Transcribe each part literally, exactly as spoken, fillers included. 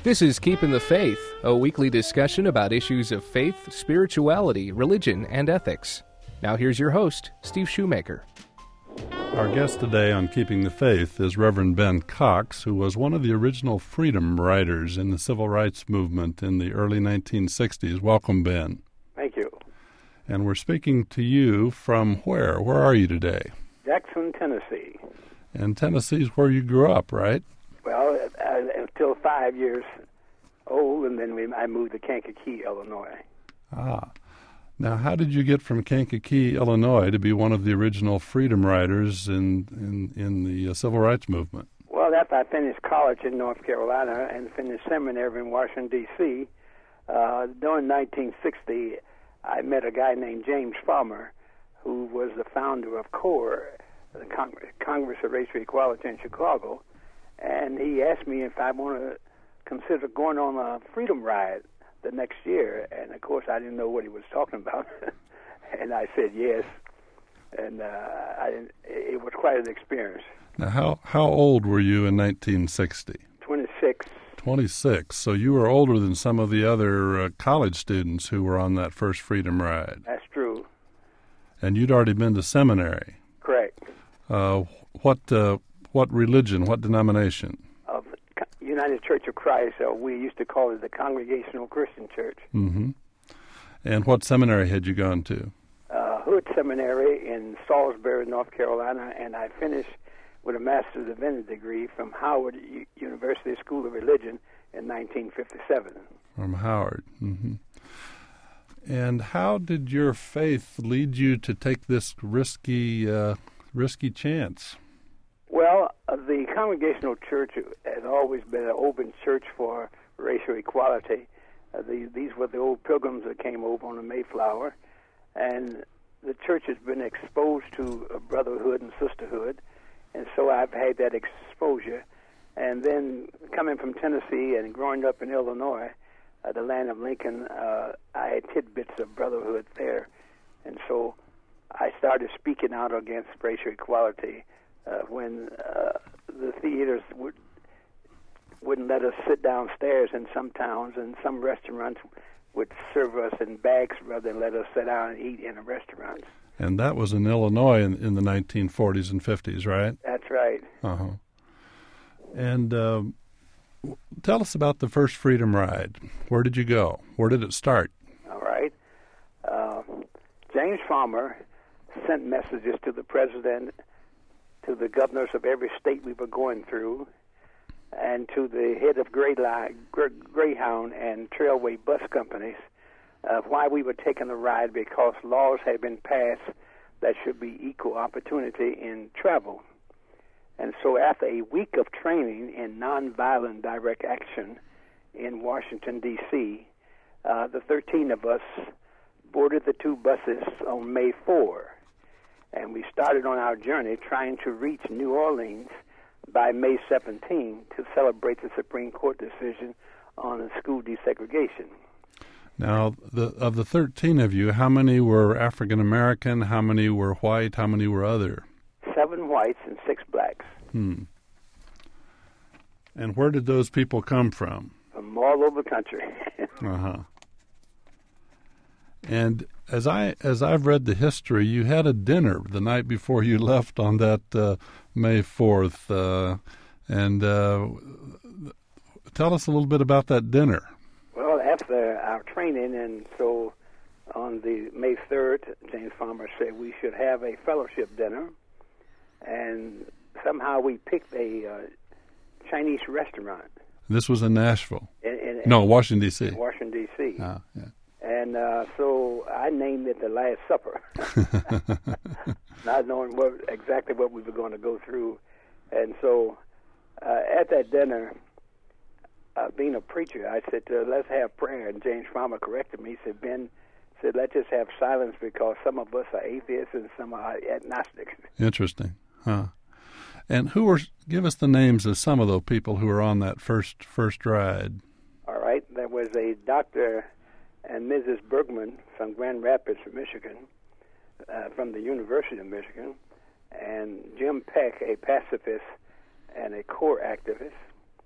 This is Keeping the Faith, a weekly discussion about issues of faith, spirituality, religion, and ethics. Now here's your host, Steve Shoemaker. Our guest today on Keeping the Faith is Reverend Ben Cox, who was one of the original freedom riders in the civil rights movement in the early nineteen sixties. Welcome, Ben. Thank you. And we're speaking to you from where? Where are you today? Jackson, Tennessee. And Tennessee's where you grew up, right? Well, uh, until five years old, and then we, I moved to Kankakee, Illinois. Ah. Now, how did you get from Kankakee, Illinois, to be one of the original freedom riders in in, in the uh, civil rights movement? Well, after I finished college in North Carolina and finished seminary in Washington, D C, uh, during nineteen sixty, I met a guy named James Farmer, who was the founder of CORE, the Congress, Congress of Racial Equality in Chicago, and he asked me if I want to consider going on a freedom ride the next year, and of course I didn't know what he was talking about, and I said yes, and uh, I didn't, it was quite an experience. Now, how how old were you in nineteen sixty? twenty-six. twenty-six. So you were older than some of the other uh, college students who were on that first freedom ride. That's true. And you'd already been to seminary. Correct. Uh, what uh, what religion? What denomination? Of United Church of Christ, or we used to call it the Congregational Christian Church. Mm-hmm. And what seminary had you gone to? Uh, Hood Seminary in Salisbury, North Carolina, and I finished with a Master's of Divinity degree from Howard U- University School of Religion in nineteen fifty-seven. From Howard. Mm-hmm. And how did your faith lead you to take this risky, uh, risky chance? Well, uh, the Congregational Church has always been an open church for racial equality. Uh, the, these were the old pilgrims that came over on the Mayflower, and the church has been exposed to uh, brotherhood and sisterhood, and so I've had that exposure. And then coming from Tennessee and growing up in Illinois, uh, the land of Lincoln, uh, I had tidbits of brotherhood there, and so I started speaking out against racial equality. Uh, when uh, the theaters would, wouldn't let us sit downstairs in some towns, and some restaurants would serve us in bags rather than let us sit down and eat in the restaurants. And that was in Illinois in, in the nineteen forties and fifties, right? That's right. Uh-huh. And uh, tell us about the first Freedom Ride. Where did you go? Where did it start? All right. Uh, James Farmer sent messages to the president, to the governors of every state we were going through, and to the head of Greyhound and Trailway bus companies of why we were taking the ride, because laws had been passed that should be equal opportunity in travel. And so after a week of training in nonviolent direct action in Washington, D C, uh, the thirteen of us boarded the two buses on May fourth. And we started on our journey trying to reach New Orleans by May seventeenth to celebrate the Supreme Court decision on school desegregation. Now, the, of the thirteen of you, how many were African American? How many were white? How many were other? Seven whites and six blacks. Hmm. And where did those people come from? From all over the country. Uh-huh. And as I as I've read the history, you had a dinner the night before you left on that uh, May fourth, uh, and uh, tell us a little bit about that dinner. Well, after our training, and so on the May third, James Farmer said we should have a fellowship dinner, and somehow we picked a uh, Chinese restaurant. This was in Nashville. In, in, no, Washington D C. Washington D C. Ah, yeah. And uh, so I named it the Last Supper, not knowing what, exactly what we were going to go through. And so uh, at that dinner, uh, being a preacher, I said, uh, let's have prayer. And James Farmer corrected me. He said, Ben, said, let's just have silence because some of us are atheists and some are agnostics. Interesting. Huh. And who were, give us the names of some of those people who were on that first first ride. All right. There was a Doctor and Missus Bergman from Grand Rapids, Michigan, uh, from the University of Michigan, and Jim Peck, a pacifist and a CORE activist,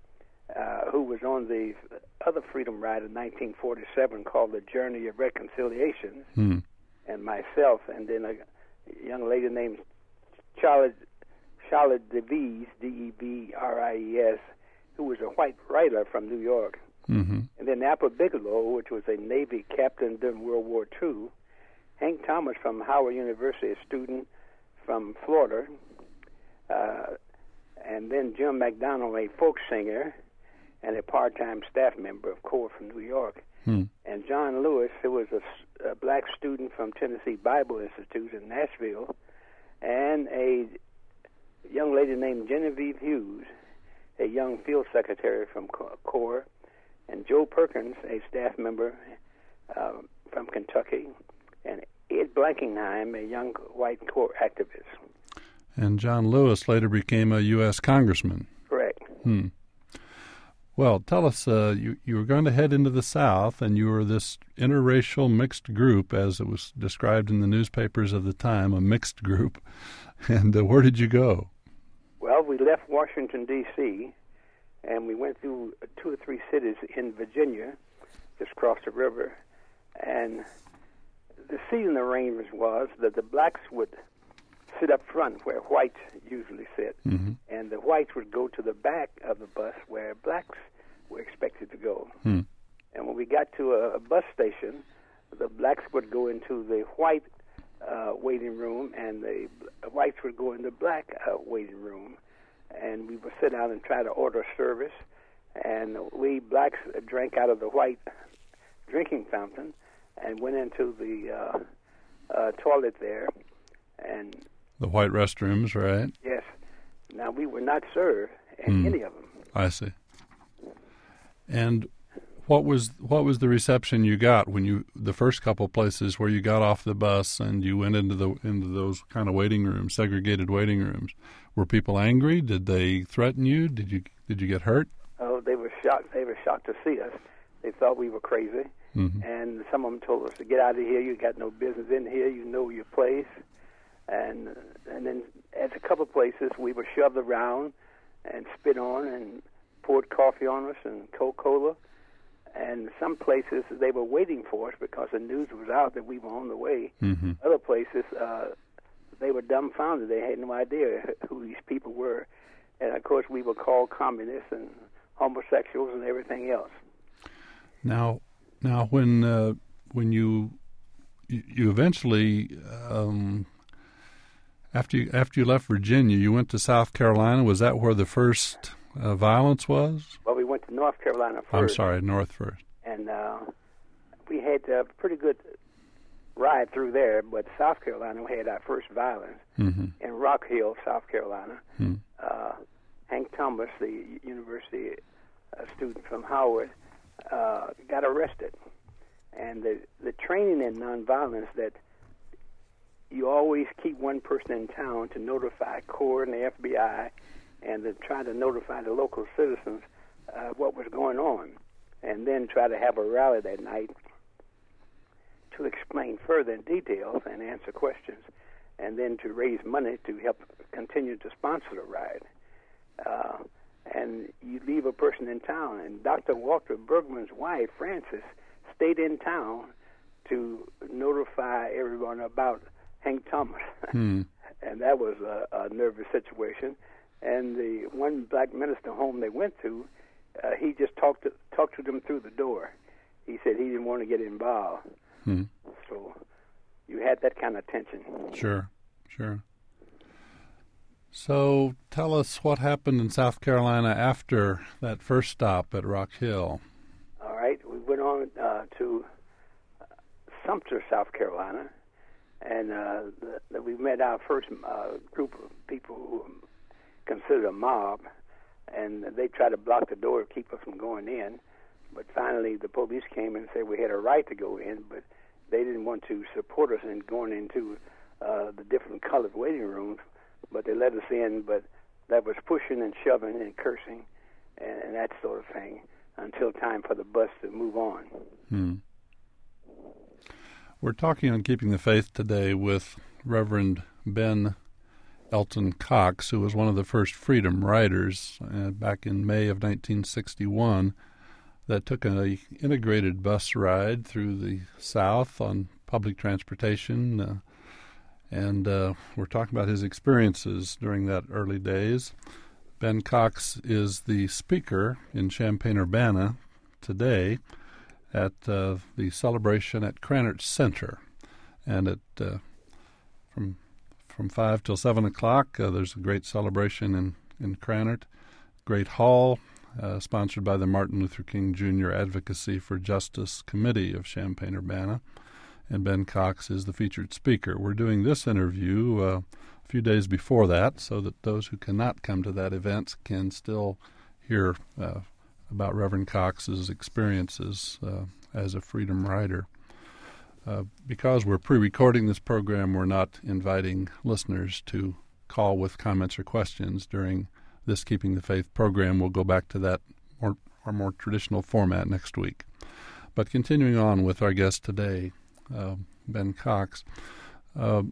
uh, who was on the other Freedom Ride in nineteen forty-seven called The Journey of Reconciliation, hmm. and myself, and then a young lady named Charlotte, Charlotte DeVries, D E V R I E S, who was a white writer from New York. Mm-hmm. And then Apple Bigelow, which was a Navy captain during World War Two. Hank Thomas from Howard University, a student from Florida. Uh, and then Jim McDonald, a folk singer and a part-time staff member of CORE from New York. Hmm. And John Lewis, who was a, a black student from Tennessee Bible Institute in Nashville. And a young lady named Genevieve Hughes, a young field secretary from CORE. And Joe Perkins, a staff member uh, from Kentucky, and Ed Blankenheim, a young white CORE activist. And John Lewis later became a U S congressman. Correct. Hmm. Well, tell us, uh, you, you were going to head into the South, and you were this interracial mixed group, as it was described in the newspapers of the time, a mixed group. And uh, where did you go? Well, we left Washington, D C, and we went through two or three cities in Virginia, just across the river. And the seating arrangement was that the blacks would sit up front where whites usually sit, mm-hmm. and the whites would go to the back of the bus where blacks were expected to go. Hmm. And when we got to a, a bus station, the blacks would go into the white uh, waiting room, and the whites would go in the black uh, waiting room. And we would sit down and try to order service, and we blacks drank out of the white drinking fountain and went into the uh, uh, toilet there. And the white restrooms, right? Yes. Now, we were not served in mm. any of them. I see. And what was what was the reception you got when you the first couple of places where you got off the bus and you went into the into those kind of waiting rooms, segregated waiting rooms? Were people angry? Did they threaten you? Did you did you get hurt? Oh, they were shocked. They were shocked to see us. They thought we were crazy, mm-hmm. and some of them told us to get out of here. You got no business in here. You know your place. And and then at a couple of places we were shoved around and spit on and poured coffee on us and Coca-Cola. And some places they were waiting for us because the news was out that we were on the way. Mm-hmm. Other places uh, they were dumbfounded. They had no idea who these people were. And, of course, we were called communists and homosexuals and everything else. Now, now when uh, when you you eventually um, after you after you left Virginia, you went to South Carolina. Was that where the first uh, violence was? Well, we went to North Carolina first. I'm sorry, North first. And uh, we had a pretty good ride through there, but South Carolina, we had our first violence mm-hmm. in Rock Hill, South Carolina. Mm-hmm. Uh, Hank Thomas, the university uh, student from Howard, uh, got arrested. And the, the training in nonviolence that you always keep one person in town to notify CORE and the F B I and to try to notify the local citizens uh, what was going on, and then try to have a rally that night to explain further in details and answer questions, and then to raise money to help continue to sponsor the ride. Uh, and you leave a person in town, and Doctor Walter Bergman's wife, Frances, stayed in town to notify everyone about Hank Thomas. Hmm. And that was a, a nervous situation. And the one black minister home they went to, uh, he just talked to, talked to them through the door. He said he didn't want to get involved. Hmm. So you had that kind of tension. Sure, sure. So tell us what happened in South Carolina after that first stop at Rock Hill. All right. We went on uh, to Sumter, South Carolina, and uh, the, the, we met our first uh, group of people who were considered a mob, and they tried to block the door to keep us from going in. But finally, the police came and said we had a right to go in, but they didn't want to support us in going into uh, the different colored waiting rooms. But they let us in, but that was pushing and shoving and cursing and, and that sort of thing until time for the bus to move on. Hmm. We're talking on Keeping the Faith today with Reverend Ben Elton Cox, who was one of the first Freedom Riders uh, back in May of nineteen sixty-one, that took an integrated bus ride through the South on public transportation. Uh, and uh, we're talking about his experiences during that early days. Ben Cox is the speaker in Champaign-Urbana today at uh, the celebration at Krannert Center. And at uh, from from five till seven o'clock, uh, there's a great celebration in, in Krannert, great hall, uh, sponsored by the Martin Luther King Junior Advocacy for Justice Committee of Champaign-Urbana. And Ben Cox is the featured speaker. We're doing this interview uh, a few days before that so that those who cannot come to that event can still hear uh, about Reverend Cox's experiences uh, as a Freedom Rider. Uh, because we're pre-recording this program, we're not inviting listeners to call with comments or questions during this Keeping the Faith program. We'll go back to that more, our more traditional format next week. But continuing on with our guest today, uh, Ben Cox. Uh,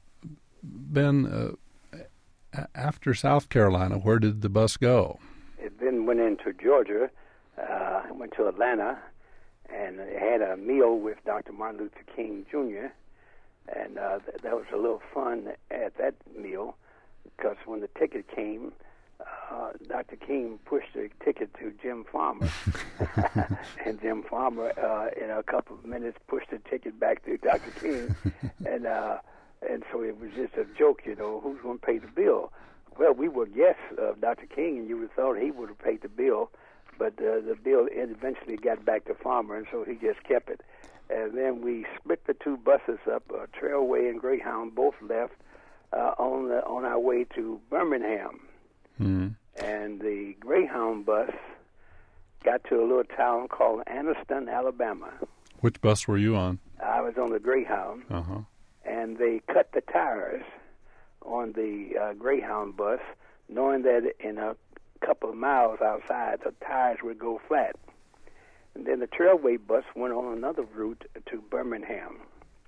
Ben, uh, after South Carolina, where did the bus go? It then went into Georgia, uh, went to Atlanta, and they had a meal with Doctor Martin Luther King Junior And uh, th- that was a little fun at that meal, because when the ticket came, uh, Doctor King pushed the ticket to Jim Farmer, and Jim Farmer, uh, in a couple of minutes, pushed the ticket back to Doctor King, and uh, and so it was just a joke, you know, who's going to pay the bill? Well, we would guess uh, Doctor King, and you would have thought he would have paid the bill. But uh, the bill eventually got back to Farmer, and so he just kept it. And then we split the two buses up, uh, Trailway and Greyhound, both left uh, on the, on our way to Birmingham. Mm-hmm. And the Greyhound bus got to a little town called Anniston, Alabama. Which bus were you on? I was on the Greyhound, Uh-huh. and they cut the tires on the uh, Greyhound bus, knowing that in a couple of miles outside, the tires would go flat. And then the Trailway bus went on another route to Birmingham.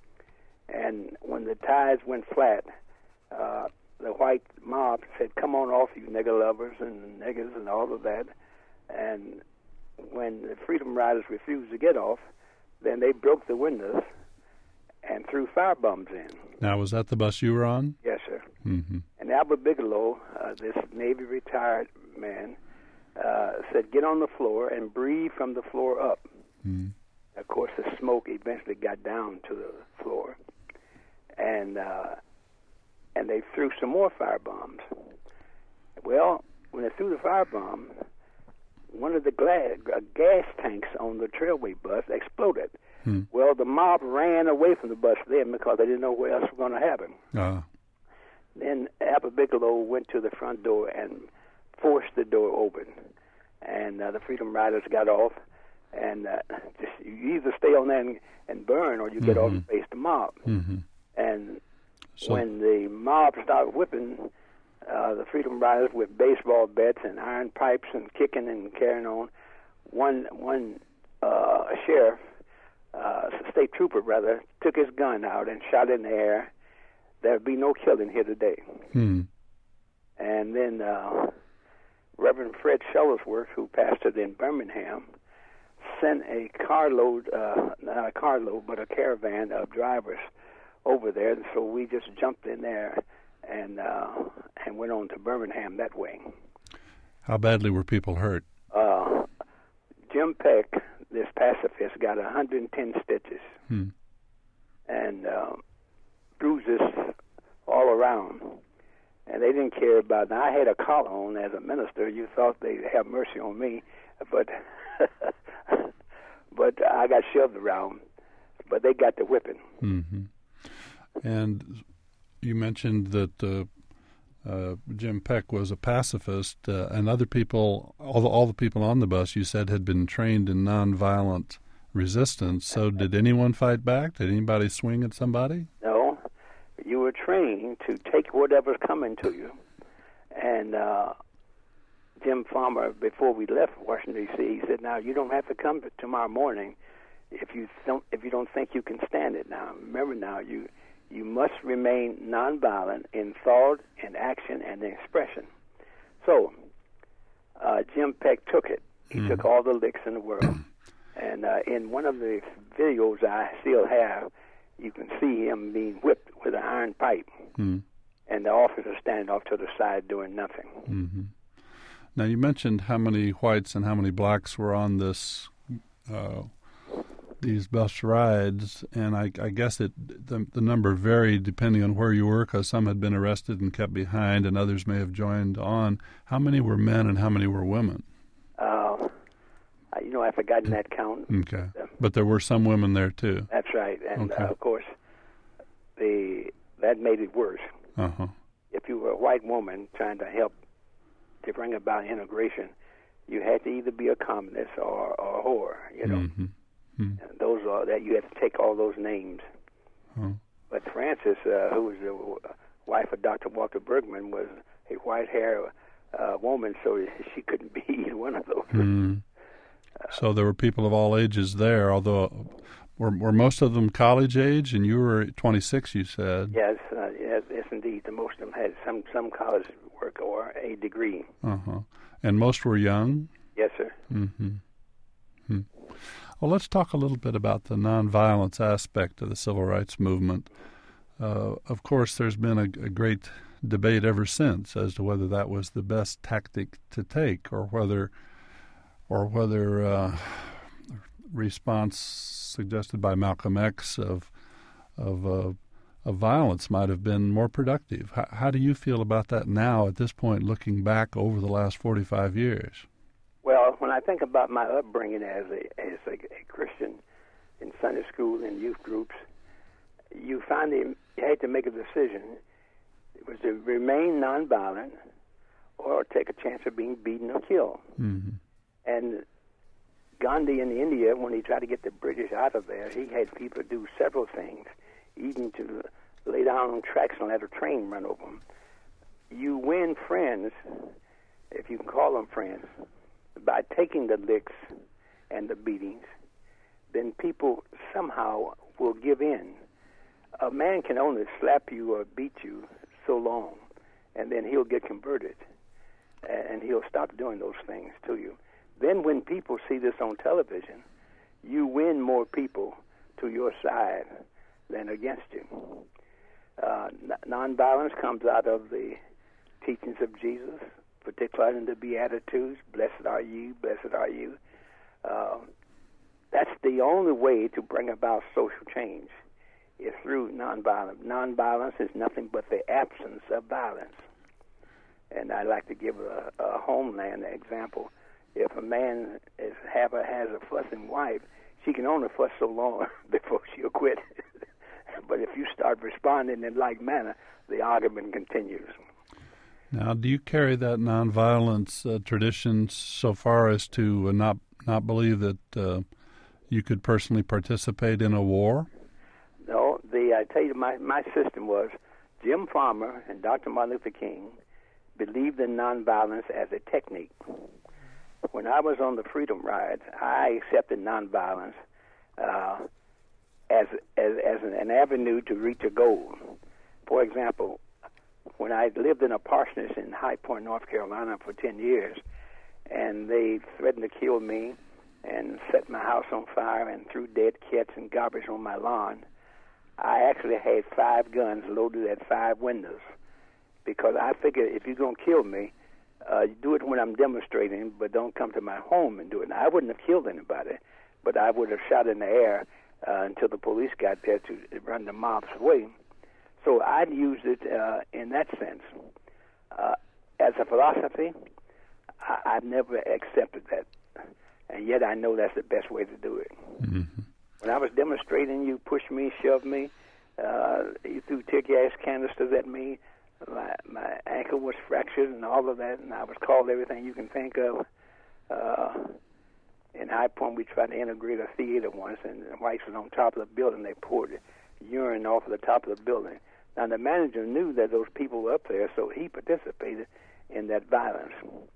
And when the tires went flat, uh, the white mob said, "Come on off, you nigger lovers and niggers," and all of that. And when the Freedom Riders refused to get off, then they broke the windows and threw fire bombs in. Now, was that the bus you were on? Yes, sir. Mm-hmm. And Albert Bigelow, uh, this Navy retired man, uh, said, "Get on the floor and breathe from the floor up." Mm-hmm. Of course, the smoke eventually got down to the floor, and uh, and they threw some more fire bombs. Well, when they threw the fire bomb, one of the gla- uh, gas tanks on the Trailway bus exploded. Hmm. Well, the mob ran away from the bus then because they didn't know where else was going to happen. Uh, Then Albert Bigelow went to the front door and forced the door open, and uh, the Freedom Riders got off. And uh, just you either stay on there and, and burn, or you get mm-hmm. off and face the mob. Mm-hmm. And So- when the mob started whipping uh, the Freedom Riders with baseball bats and iron pipes and kicking and carrying on, one one uh, sheriff, uh, state trooper rather, took his gun out and shot in the air. There'd be no killing here today. Hmm. And then uh, Reverend Fred Shuttlesworth, who pastored in Birmingham, sent a carload, uh, not a carload, but a caravan of drivers over there. And so we just jumped in there and uh, and went on to Birmingham that way. How badly were people hurt? Uh, Jim Peck, this pacifist, got one hundred ten stitches Hmm. and uh, bruises all around. And they didn't care about it. Now, I had a collar on as a minister. You thought they'd have mercy on me, but but I got shoved around. But they got the whipping. Mm-hmm. And you mentioned that uh, uh, Jim Peck was a pacifist, uh, and other people, all the, all the people on the bus, you said, had been trained in nonviolent resistance. So did anyone fight back? Did anybody swing at somebody? No. You were trained to take whatever's coming to you. And uh, Jim Farmer, before we left Washington, D C, he said, "Now, you don't have to come tomorrow morning if you don't, if you don't think you can stand it now. Remember now, you you must remain nonviolent in thought and action and expression. So, uh, Jim Peck took it. He mm. took all the licks in the world. And uh, in one of the videos I still have, you can see him being whipped with an iron pipe. Mm. And the officer standing off to the side doing nothing. Mm-hmm. Now, you mentioned how many whites and how many blacks were on this uh, these bus rides, and I, I guess it the, the number varied depending on where you were, because some had been arrested and kept behind, and others may have joined on. How many were men and how many were women? Uh, you know, I've forgotten that count. Okay, uh, but there were some women there too. That's right, and okay. uh, of course, the that made it worse. Uh-huh. If you were a white woman trying to help to bring about integration, you had to either be a communist or, or a whore, you know. Mm-hmm. Mm-hmm. And those are that you had to take all those names. Huh. But Frances, uh, who was the wife of Doctor Walter Bergman, was a white-haired uh, woman, so she couldn't be either one of those. Mm. Uh, so there were people of all ages there, although were, were most of them college age, and you were twenty-six, you said. Yes, uh, yes, yes, indeed. The most of them had some, some college work or a degree. Uh-huh. And most were young? Yes, sir. Mm-hmm. Hmm. Well, let's talk a little bit about the nonviolence aspect of the civil rights movement. Uh, of course, there's been a, a great debate ever since as to whether that was the best tactic to take, or whether, or whether uh, response suggested by Malcolm X of of uh, of violence might have been more productive. How, how do you feel about that now, at this point, looking back over the last forty-five years? Well, when I think about my upbringing as a as a, a Christian in Sunday school and youth groups, you finally you had to make a decision. It was to remain nonviolent or take a chance of being beaten or killed. Mm-hmm. And Gandhi in India, when he tried to get the British out of there, he had people do several things, even to lay down on tracks and let a train run over them. You win friends, if you can call them friends, by taking the licks and the beatings. Then people somehow will give in. A man can only slap you or beat you so long, and then he'll get converted, and he'll stop doing those things to you. Then when people see this on television, you win more people to your side than against you. Uh, nonviolence comes out of the teachings of Jesus, particularly in the Beatitudes, blessed are you, blessed are you. Uh, that's the only way to bring about social change, is through nonviolence. Nonviolence is nothing but the absence of violence. And I like to give a, a homeland example. If a man is have a, has a fussing wife, she can only fuss so long before she'll quit. But if you start responding in like manner, the argument continues. Now, do you carry that nonviolence uh, tradition so far as to uh, not not believe that uh, you could personally participate in a war? No, the I tell you, my my system was Jim Farmer and Doctor Martin Luther King believed in nonviolence as a technique. When I was on the Freedom Rides, I accepted nonviolence uh, as as as an, an avenue to reach a goal. For example, when I lived in a parsonage in High Point, North Carolina for ten years, and they threatened to kill me and set my house on fire and threw dead cats and garbage on my lawn, I actually had five guns loaded at five windows, because I figured if you're going to kill me, uh, do it when I'm demonstrating, but don't come to my home and do it. Now, I wouldn't have killed anybody, but I would have shot in the air uh, until the police got there to run the mobs away. So I'd used it uh, in that sense. Uh, as a philosophy, I- I've never accepted that, and yet I know that's the best way to do it. Mm-hmm. When I was demonstrating, you pushed me, shoved me, uh, you threw tear gas canisters at me, my, my ankle was fractured and all of that, and I was called everything you can think of. Uh, in High Point, we tried to integrate a theater once, and the whites was on top of the building. They poured urine off of the top of the building. Now, the manager knew that those people were up there, so he participated in that violence.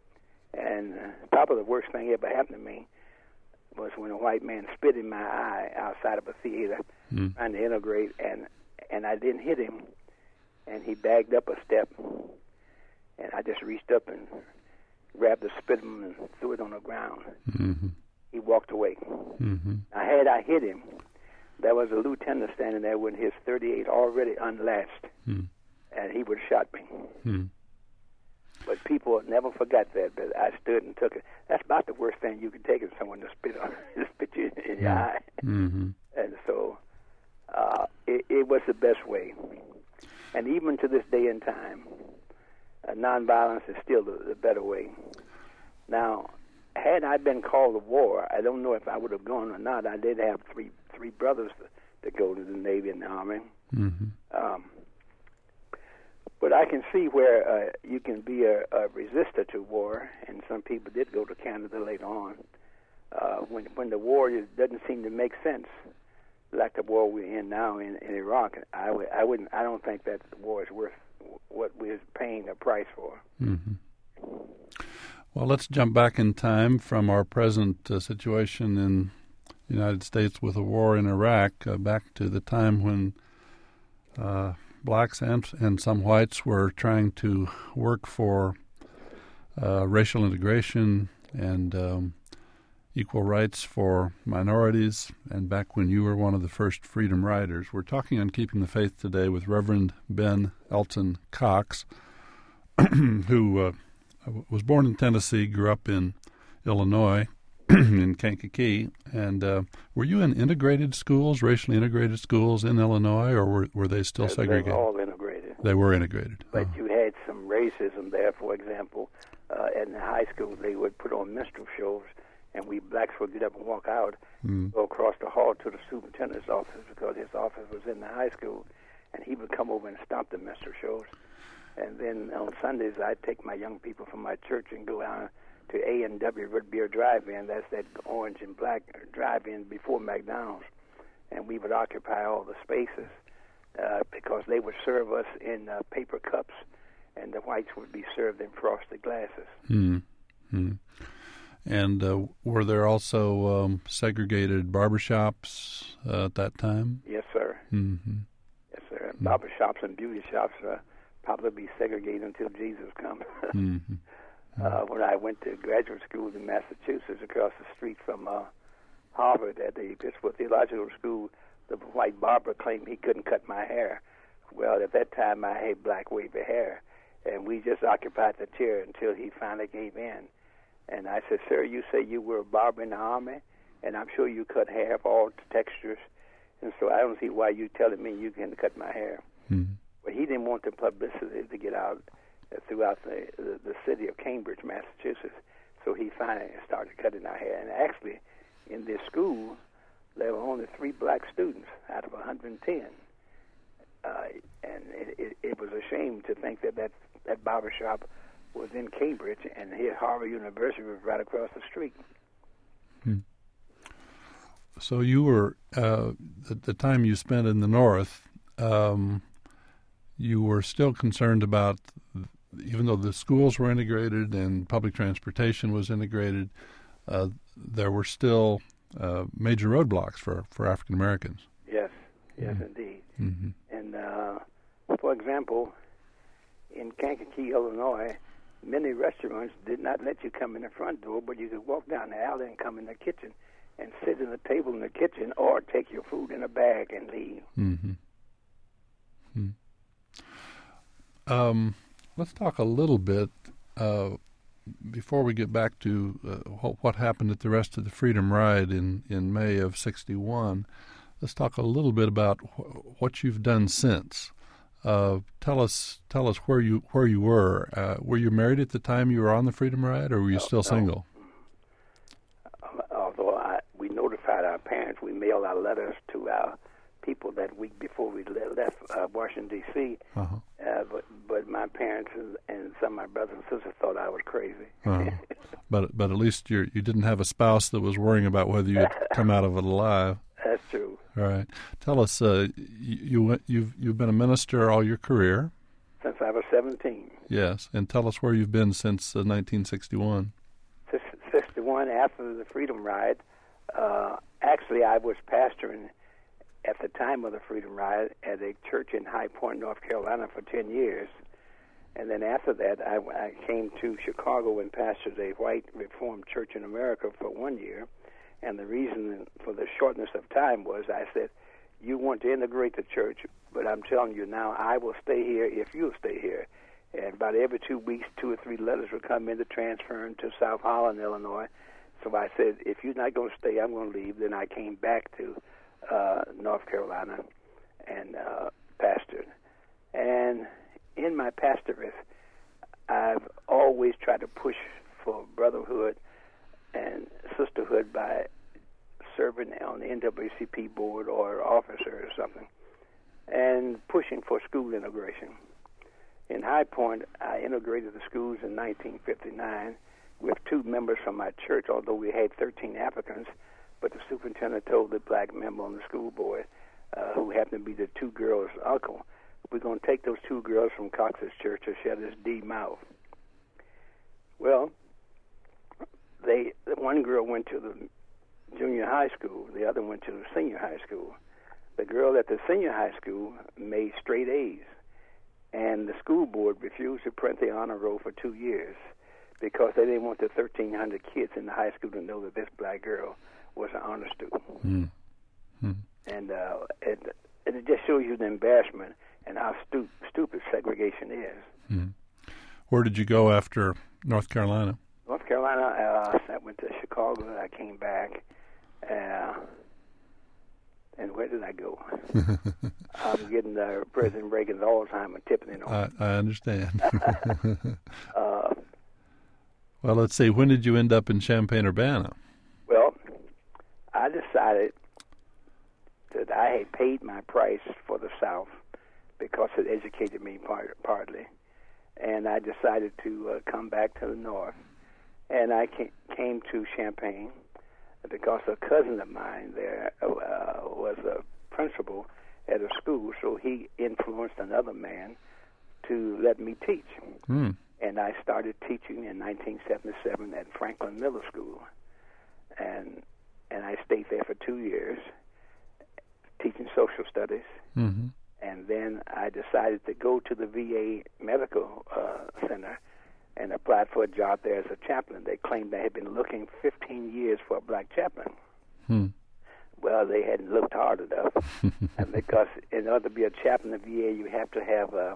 And uh, probably the worst thing ever happened to me was when a white man spit in my eye outside of a theater, mm. trying to integrate, and and I didn't hit him, and he bagged up a step, and I just reached up and grabbed the spittoon and threw it on the ground. Mm-hmm. He walked away. Mm-hmm. Now, had I hit him, there was a lieutenant standing there with his thirty-eight already unlatched, mm. and he would have shot me. Mm. But people never forgot that. But I stood and took it. That's about the worst thing you could take is someone to spit on, to spit you in your eye. Mm-hmm. And so uh, it, it was the best way. And even to this day and time, uh, nonviolence is still the, the better way. Now, had I been called to war, I don't know if I would have gone or not. I did have three three brothers to, to go to the Navy and the Army. Mm-hmm. Um, but I can see where uh, you can be a, a resistor to war, and some people did go to Canada later on. Uh, when when the war is, doesn't seem to make sense, like the war we're in now in, in Iraq, I, w- I wouldn't. I don't think that the war is worth what we're paying a price for. Mm-hmm. Well, let's jump back in time from our present uh, situation in the United States with a war in Iraq uh, back to the time when uh, blacks and, and some whites were trying to work for uh, racial integration and um, equal rights for minorities, and back when you were one of the first Freedom Riders. We're talking on Keeping the Faith today with Reverend Ben Elton Cox, who uh, was born in Tennessee, grew up in Illinois, in Kankakee. And uh, were you in integrated schools, racially integrated schools in Illinois, or were, were they still They- segregated? They were all integrated. They were integrated. But Oh. you had some racism there. For example, uh, in the high school, they would put on minstrel shows, and we blacks would get up and walk out, Mm. go across the hall to the superintendent's office because his office was in the high school, and he would come over and stop the minstrel shows. And then on Sundays, I'd take my young people from my church and go down to A and W Root Beer Drive-In. That's that orange and black drive-in before McDonald's. And we would occupy all the spaces uh, because they would serve us in uh, paper cups, and the whites would be served in frosted glasses. Mm. Mm. And uh, were there also um, segregated barbershops uh, at that time? Yes, sir. Mm-hmm. Yes, sir. Barber shops and beauty shops uh, probably be segregated until Jesus comes. Mm-hmm. Uh, when I went to graduate school in Massachusetts, across the street from uh, Harvard at the Episcopal Theological School, the white barber claimed he couldn't cut my hair. Well, at that time, I had black wavy hair, and we just occupied the chair until he finally gave in. And I said, "Sir, you say you were a barber in the Army, and I'm sure you cut hair of all textures, and so I don't see why you're telling me you can cut my hair." Mm-hmm. But he didn't want the publicity to get out throughout the, the the city of Cambridge, Massachusetts. So he finally started cutting our hair. And actually, in this school, there were only three black students out of one hundred ten. Uh, and it, it, it was a shame to think that that, that barbershop was in Cambridge, and here Harvard University was right across the street. Hmm. So you were, uh, the, the time you spent in the North, um, you were still concerned about, even though the schools were integrated and public transportation was integrated, uh, there were still uh, major roadblocks for, for African Americans. Yes, yes, Mm-hmm. indeed. Mm-hmm. And, uh, for example, in Kankakee, Illinois, many restaurants did not let you come in the front door, but you could walk down the alley and come in the kitchen and sit at a table in the kitchen or take your food in a bag and leave. Mm-hmm. Mm-hmm. Um, let's talk a little bit, uh, before we get back to uh, what, what happened at the rest of the Freedom Ride in, in May of sixty-one. Let's talk a little bit about wh- what you've done since. Uh, tell us, tell us where you where you were. Uh, were you married at the time you were on the Freedom Ride, or were you No, still no. single? Although I, we notified our parents, we mailed our letters to our people that week before we le- left uh, Washington, D C Uh-huh. Uh, but but my parents and, and some of my brothers and sisters thought I was crazy. Uh-huh. But but at least you you didn't have a spouse that was worrying about whether you'd come out of it alive. That's true. All right. Tell us, uh, you, you you've you've been a minister all your career. Since I was seventeen. Yes, and tell us where you've been since uh, nineteen sixty-one. sixty-one, after the Freedom Ride, uh, actually I was pastoring at the time of the Freedom Riot at a church in High Point, North Carolina for ten years. And then after that, I, I came to Chicago and pastored a white Reformed church in America for one year. And the reason for the shortness of time was I said, you want to integrate the church, but I'm telling you now, I will stay here if you'll stay here. And about every two weeks, two or three letters would come in to transfer to South Holland, Illinois. So I said, if you're not going to stay, I'm going to leave. Then I came back to uh, North Carolina and uh, pastored. And in my pastorate, I've always tried to push for brotherhood and sisterhood by serving on the N double A C P board or officer or something, and pushing for school integration. In High Point, I integrated the schools in nineteen fifty-nine with two members from my church, although we had thirteen applicants, but the superintendent told the black member on the school board, uh, who happened to be the two girls' uncle, we're going to take those two girls from Cox's church to shut this D mouth. Well, they one girl went to the junior high school, the other went to the senior high school. The girl at the senior high school made straight A's, and the school board refused to print the honor roll for two years because they didn't want the thirteen hundred kids in the high school to know that this black girl was an honor student. Mm. Mm. And uh, it, it just shows you the embarrassment and how stu- stupid segregation is. Mm. Where did you go after North Carolina? North Carolina, uh, I went to Chicago, I came back, uh, and where did I go? I'm getting uh, President Reagan's Alzheimer tipping in on. I, I understand. uh, well, let's see, when did you end up in Champaign-Urbana? Well, I decided that I had paid my price for the South because it educated me part, partly, and I decided to uh, come back to the North. And I came to Champaign because a cousin of mine there uh, was a principal at a school, so he influenced another man to let me teach. Mm. And I started teaching in nineteen seventy-seven at Franklin Middle School. And and I stayed there for two years teaching social studies. Mm-hmm. And then I decided to go to the V A Medical uh, Center and applied for a job there as a chaplain. They claimed they had been looking fifteen years for a black chaplain. Hmm. Well, they hadn't looked hard enough. And because in order to be a chaplain at the V A, you have to have a,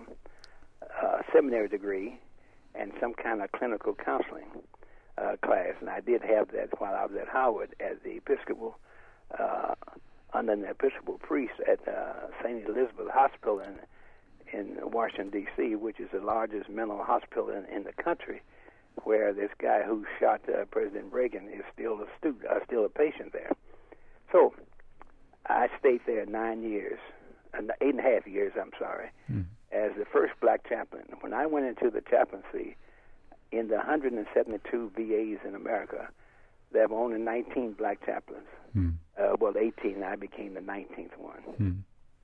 a seminary degree and some kind of clinical counseling uh, class. And I did have that while I was at Howard as the Episcopal, uh, under an Episcopal priest at uh, Saint Elizabeth Hospital in in Washington, D C, which is the largest mental hospital in, in the country, where this guy who shot uh, President Reagan is still a student, uh, still a patient there. So I stayed there nine years, uh, eight and a half years, I'm sorry, mm. as the first black chaplain. When I went into the chaplaincy, in the one hundred seventy-two V As in America, there were only nineteen black chaplains. Mm. Uh, well, eighteen, I became the nineteenth one. Mm.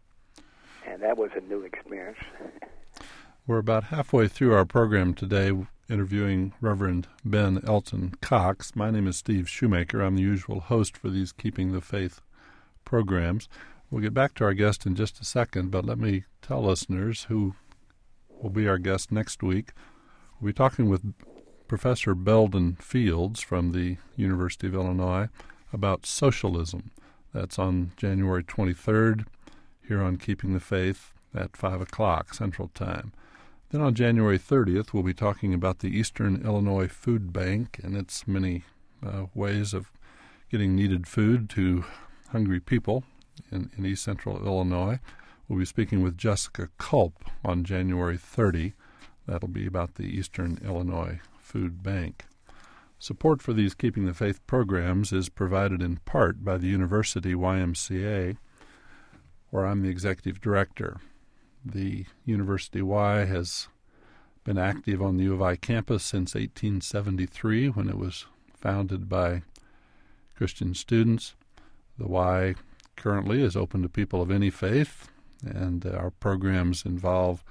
And that was a new experience. We're about halfway through our program today, interviewing Reverend Ben Elton Cox. My name is Steve Shoemaker. I'm the usual host for these Keeping the Faith programs. We'll get back to our guest in just a second, but let me tell listeners who will be our guest next week. We'll be talking with Professor Belden Fields from the University of Illinois about socialism. That's on January twenty-third. Here on Keeping the Faith at five o'clock Central Time. Then on January thirtieth, we'll be talking about the Eastern Illinois Food Bank and its many uh, ways of getting needed food to hungry people in, in East Central Illinois. We'll be speaking with Jessica Culp on January thirtieth. That'll be about the Eastern Illinois Food Bank. Support for these Keeping the Faith programs is provided in part by the University Y M C A, where I'm the executive director. The University Y has been active on the U of I campus since eighteen seventy-three, when it was founded by Christian students. The Y currently is open to people of any faith, and our programs involve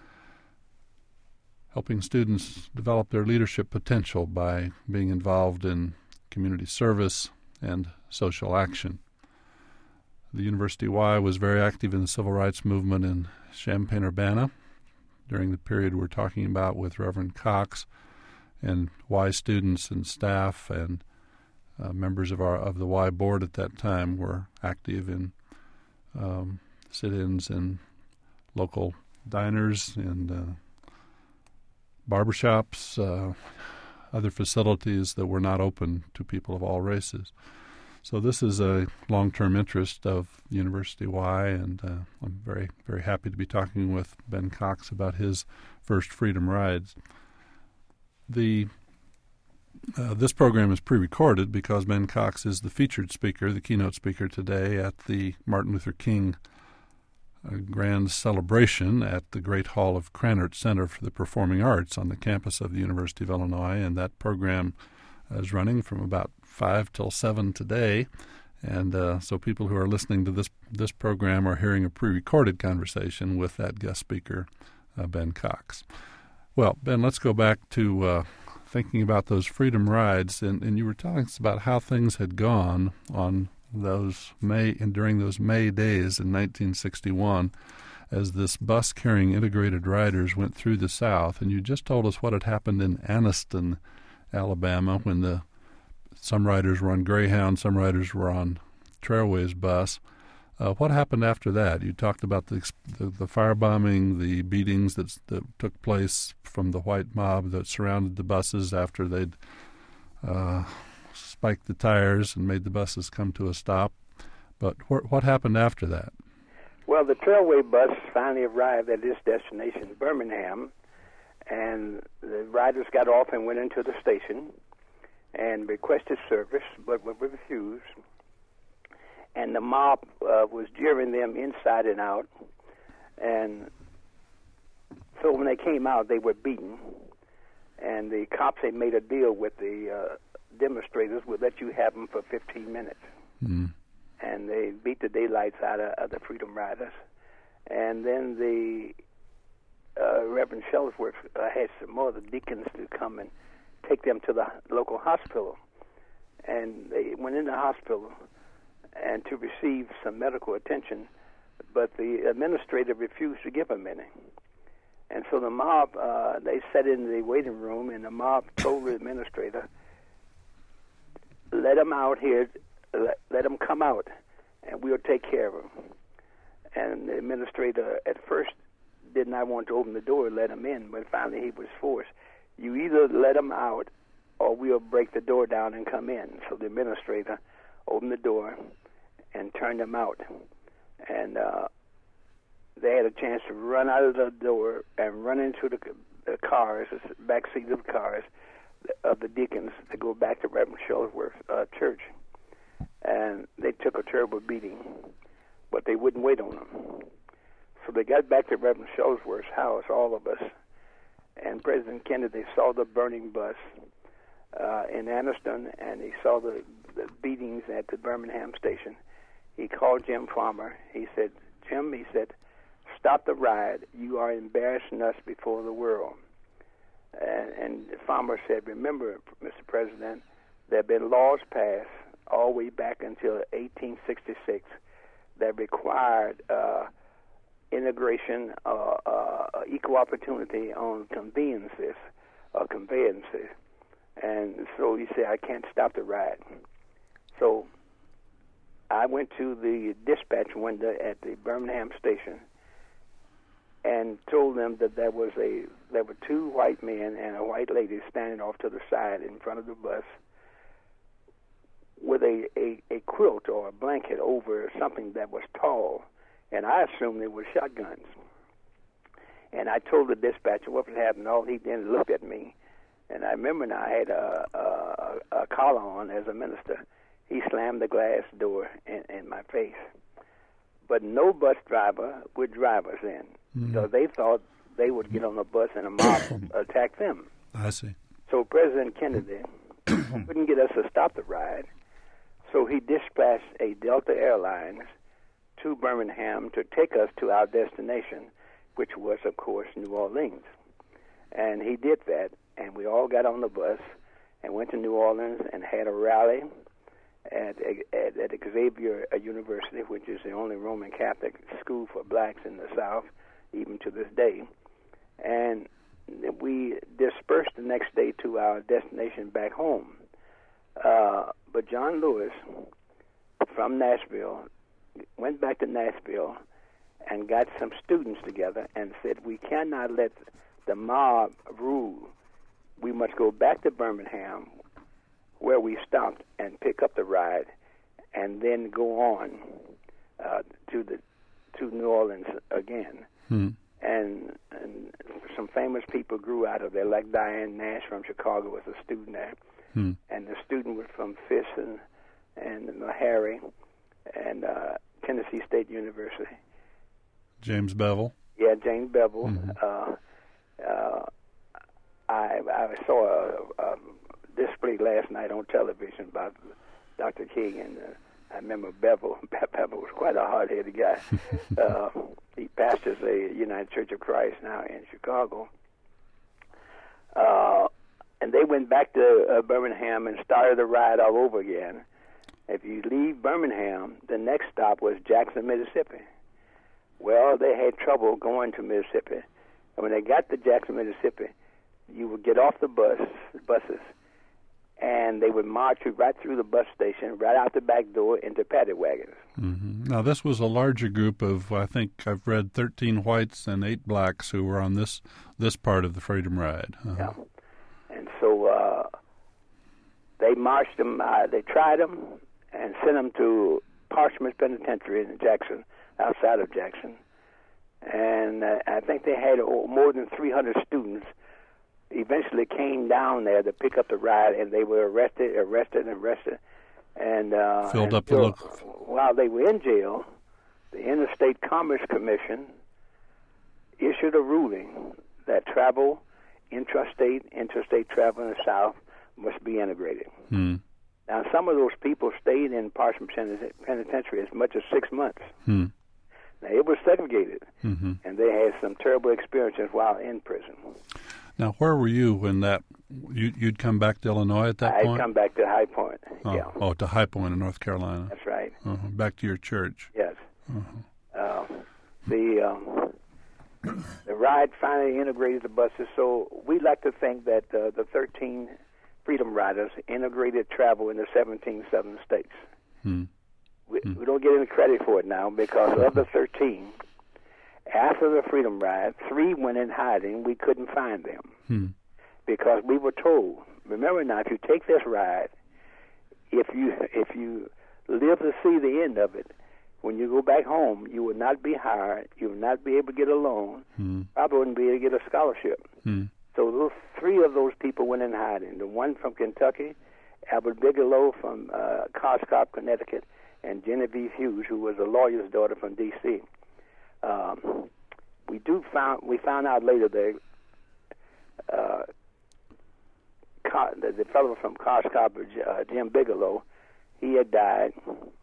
helping students develop their leadership potential by being involved in community service and social action. The University Y was very active in the civil rights movement in Champaign-Urbana during the period we're talking about with Reverend Cox, and Y students and staff and uh, members of our of the Y board at that time were active in um, sit-ins in local diners and uh, barbershops, uh, other facilities that were not open to people of all races. So this is a long-term interest of University Y, and uh, I'm very, very happy to be talking with Ben Cox about his first Freedom Rides. The uh, this program is pre-recorded because Ben Cox is the featured speaker, the keynote speaker today at the Martin Luther King uh, Grand Celebration at the Great Hall of Krannert Center for the Performing Arts on the campus of the University of Illinois, and that program is running from about five till seven today, and uh, so people who are listening to this this program are hearing a pre-recorded conversation with that guest speaker, uh, Ben Cox. Well, Ben, let's go back to uh, thinking about those Freedom Rides, and, and you were telling us about how things had gone on those May and during those May days in nineteen sixty-one, as this bus carrying integrated riders went through the South, and you just told us what had happened in Anniston, Alabama, when the some riders were on Greyhound, some riders were on Trailways bus. Uh, what happened after that? You talked about the the, the firebombing, the beatings that that took place from the white mob that surrounded the buses after they'd uh, spiked the tires and made the buses come to a stop. But wh- what happened after that? Well, the Trailway bus finally arrived at its destination, Birmingham, and the riders got off and went into the station and requested service, but were refused. And the mob uh, was jeering them inside and out. And so when they came out, they were beaten. And the cops had made a deal with the uh, demonstrators, would let you have them for fifteen minutes. Mm. And they beat the daylights out of, of the Freedom Riders. And then the uh, Reverend Shellsworth uh, had some more of the deacons to come and take them to the local hospital. And they went in the hospital and to receive some medical attention, but the administrator refused to give them any. And so the mob, uh, they sat in the waiting room, and the mob told the administrator, let them out here, let, let them come out, and we'll take care of them. And the administrator at first did not want to open the door and let them in, but finally he was forced. You either let them out or we'll break the door down and come in. So the administrator opened the door and turned them out. And uh, they had a chance to run out of the door and run into the, the cars, the back seat of the cars of the deacons to go back to Reverend Shellsworth uh, Church. And they took a terrible beating, but they wouldn't wait on them. So they got back to Reverend Shellsworth's house, all of us, and President Kennedy saw the burning bus uh, in Anniston, and he saw the, the beatings at the Birmingham station. He called Jim Farmer. He said, Jim, he said, stop the ride. You are embarrassing us before the world. And, and Farmer said, remember, Mister President, there have been laws passed all the way back until eighteen sixty-six that required uh, integration, uh, uh, equal opportunity on conveyances, uh, conveyances. And so he said, I can't stop the ride. So I went to the dispatch window at the Birmingham station and told them that there was a there were two white men and a white lady standing off to the side in front of the bus with a, a, a quilt or a blanket over something that was tall, and I assumed they were shotguns. And I told the dispatcher what had happened. All he did looked at me, and I remember now I had a, a, a collar on as a minister. He slammed the glass door in, in my face. But no bus driver would drive us in. Mm-hmm. So they thought they would get on the bus and a mob attack them. I see. So President Kennedy couldn't get us to stop the ride. So he dispatched a Delta Airlines to Birmingham to take us to our destination, which was, of course, New Orleans. And he did that, and we all got on the bus and went to New Orleans and had a rally at, at, at Xavier University, which is the only Roman Catholic school for blacks in the South, even to this day. And we dispersed the next day to our destination back home. Uh, but John Lewis from Nashville went back to Nashville and got some students together and said, we cannot let the mob rule. We must go back to Birmingham, where we stopped, and pick up the ride, and then go on uh, to the to New Orleans again. Hmm. And, and some famous people grew out of there, like Diane Nash from Chicago was a student there. Hmm. And the student was from Fisk and, and Meharry and uh, Tennessee State University. James Bevel. Yeah, James Bevel. Mm-hmm. Uh, uh, I, I saw a, a display last night on television about Doctor King, and uh, I remember Bevel. Bevel was quite a hard-headed guy. uh, he pastors the United Church of Christ now in Chicago. Uh, and they went back to uh, Birmingham and started the ride all over again. If you leave Birmingham, the next stop was Jackson, Mississippi. Well, they had trouble going to Mississippi. And when they got to Jackson, Mississippi, you would get off the bus, buses, and they would march you right through the bus station, right out the back door into paddy wagons. Mm-hmm. Now, this was a larger group of, I think I've read thirteen whites and eight blacks who were on this this part of the Freedom Ride. Uh-huh. Yeah. And so uh, they marched them, uh, they tried them, and sent them to Parchment Penitentiary in Jackson, outside of Jackson. And uh, I think they had oh, more than three hundred students eventually came down there to pick up the ride, and they were arrested, arrested, and arrested. And uh, Filled and up the so, local... While they were in jail, the Interstate Commerce Commission issued a ruling that travel, intrastate, interstate travel in the South must be integrated. Hmm. Now, some of those people stayed in Parchment Penitentiary as much as six months. Hmm. Now, it was segregated, mm-hmm. and they had some terrible experiences while in prison. Now, where were you when that, you, you'd come back to Illinois at that I'd point? I'd come back to High Point, oh. yeah. Oh, to High Point in North Carolina. That's right. Uh-huh. Back to your church. Yes. Uh-huh. Uh, the um, the ride finally integrated the buses, so we like to think that uh, the thirteen Freedom Riders integrated travel in the seventeen southern states. Hmm. We, hmm. we don't get any credit for it now because of the thirteen, after the Freedom Ride, three went in hiding. We couldn't find them hmm. because we were told, remember now, if you take this ride, if you if you live to see the end of it, when you go back home, you will not be hired, you will not be able to get a loan, hmm. probably wouldn't be able to get a scholarship. Hmm. So those three of those people went in hiding. The one from Kentucky, Albert Bigelow from uh, Coscop, Connecticut, and Genevieve Hughes, who was a lawyer's daughter from D C Um, we do found we found out later that uh, Co- the, the fellow from Coscop, uh, Jim Bigelow, he had died.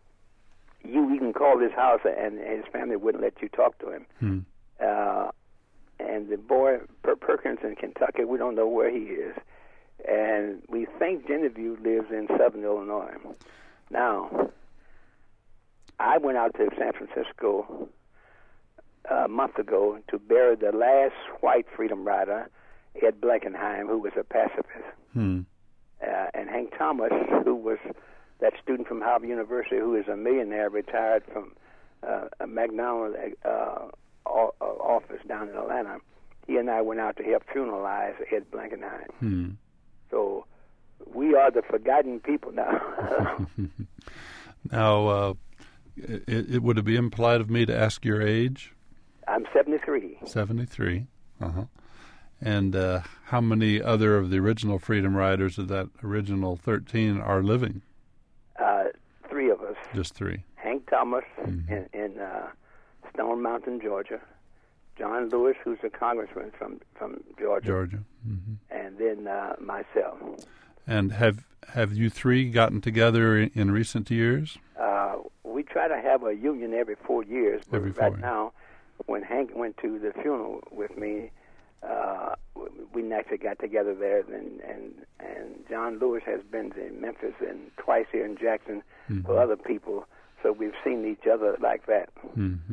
You even called his house, and his family wouldn't let you talk to him. Hmm. Uh, and the boy per- Perkins in Kentucky, we don't know where he is, and we think Genevieve lives in Southern Illinois. Now, I went out to San Francisco a month ago to bury the last white Freedom Rider, Ed Blankenheim, who was a pacifist, hmm. uh, and Hank Thomas, who was that student from Harvard University who is a millionaire, retired from uh, a McDonald uh, office down in Atlanta. He and I went out to help funeralize Ed Blankenheim. Hmm. So we are the forgotten people now. Now, uh, it, it, would it be impolite of me to ask your age? I'm seventy-three. seventy-three. Uh-huh. And uh, how many other of the original Freedom Riders of that original thirteen are living? Uh, three of us. Just three. Hank Thomas mm-hmm. in, in uh, Stone Mountain, Georgia. John Lewis, who's a congressman from, from Georgia. Georgia. Mm-hmm. And then uh, myself. And have have you three gotten together in, in recent years? Uh, we try to have a union every four years. But every four right years. now, when Hank went to the funeral with me, uh, we actually got together there and and, and John Lewis has been to Memphis and twice here in Jackson mm-hmm. for other people, so we've seen each other like that. Mm-hmm.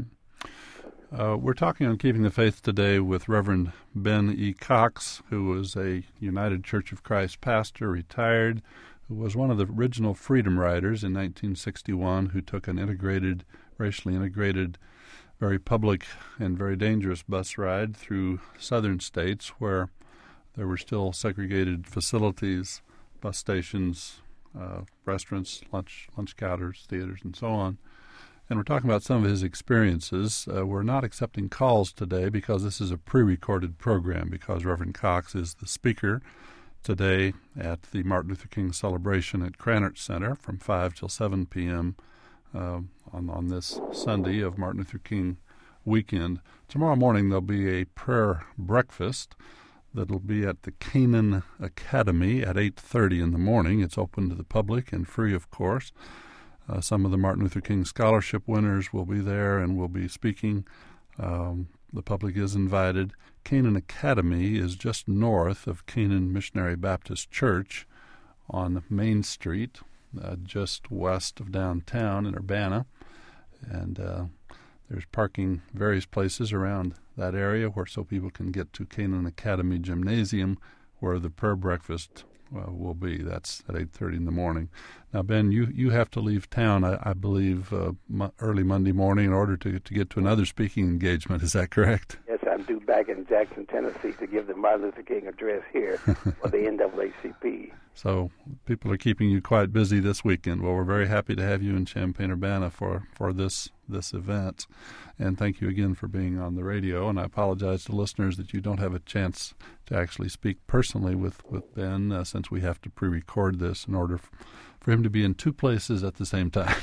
Uh, we're talking on Keeping the Faith today with Reverend Ben E. Cox, who was a United Church of Christ pastor, retired, who was one of the original Freedom Riders in nineteen sixty-one, who took an integrated, racially integrated, very public and very dangerous bus ride through southern states where there were still segregated facilities, bus stations, uh, restaurants, lunch lunch counters, theaters, and so on. And we're talking about some of his experiences. Uh, we're not accepting calls today because this is a pre-recorded program, because Reverend Cox is the speaker today at the Martin Luther King celebration at Krannert Center from five till seven p.m. Uh, on, on this Sunday of Martin Luther King weekend. Tomorrow morning there'll be a prayer breakfast that'll be at the Canaan Academy at eight thirty in the morning. It's open to the public and free, of course. Uh, some of the Martin Luther King Scholarship winners will be there and will be speaking. Um, the public is invited. Canaan Academy is just north of Canaan Missionary Baptist Church on Main Street, uh, just west of downtown in Urbana. And uh, there's parking various places around that area where so people can get to Canaan Academy Gymnasium, where the prayer breakfast uh, will be. That's at eight thirty in the morning. Now, Ben, you, you have to leave town, I, I believe, uh, mo- early Monday morning in order to to get to another speaking engagement. Is that correct? Yes, I'm due back in Jackson, Tennessee to give the Martin Luther King address here for the N double A C P. So people are keeping you quite busy this weekend. Well, we're very happy to have you in Champaign-Urbana for, for this this event. And thank you again for being on the radio. And I apologize to listeners that you don't have a chance to actually speak personally with, with Ben, uh, since we have to pre-record this in order f- for him to be in two places at the same time.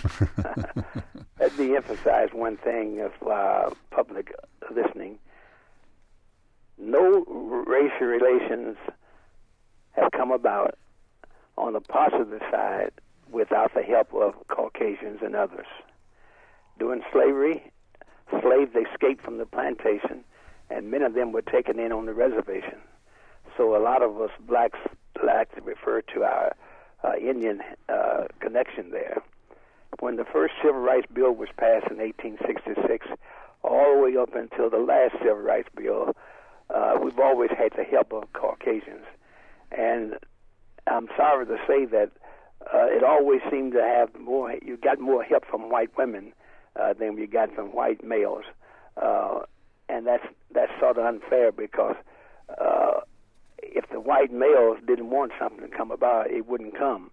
Let me emphasize one thing of uh, public listening. No racial relations have come about on the positive side without the help of Caucasians and others. During slavery, slaves escaped from the plantation, and many of them were taken in on the reservation. So a lot of us blacks like to refer to our uh, Indian uh, connection there. When the first Civil Rights Bill was passed in eighteen sixty-six, all the way up until the last Civil Rights Bill, uh, we've always had the help of Caucasians. And I'm sorry to say that uh, it always seemed to have more, you got more help from white women uh, than you got from white males. Uh, and that's that's sort of unfair, because uh, if the white males didn't want something to come about, it wouldn't come.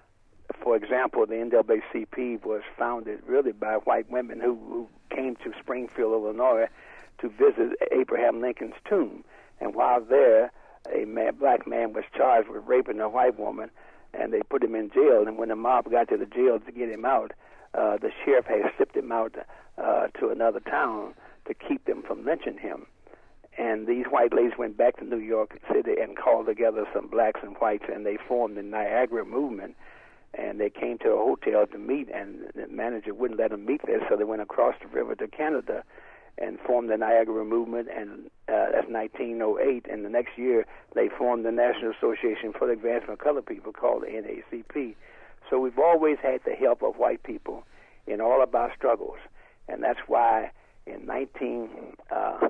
For example, the N double A C P was founded really by white women who, who came to Springfield, Illinois, to visit Abraham Lincoln's tomb. And while there, a man, black man was charged with raping a white woman, and they put him in jail. And when the mob got to the jail to get him out, uh, the sheriff had shipped him out uh, to another town to keep them from lynching him. And these white ladies went back to New York City and called together some blacks and whites, and they formed the Niagara Movement. And they came to a hotel to meet, and the manager wouldn't let them meet there, so they went across the river to Canada and formed the Niagara Movement, and uh, that's nineteen oh eight. And the next year, they formed the National Association for the Advancement of Colored People, called the N double A C P. So we've always had the help of white people in all of our struggles, and that's why in nineteen uh,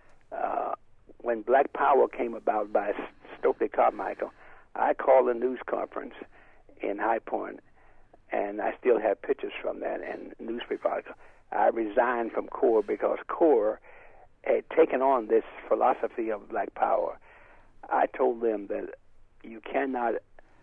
uh, when Black Power came about by Stokely Carmichael, I called a news conference in High Point, and I still have pictures from that and newspaper articles. I resigned from CORE because CORE had taken on this philosophy of Black Power. I told them that you cannot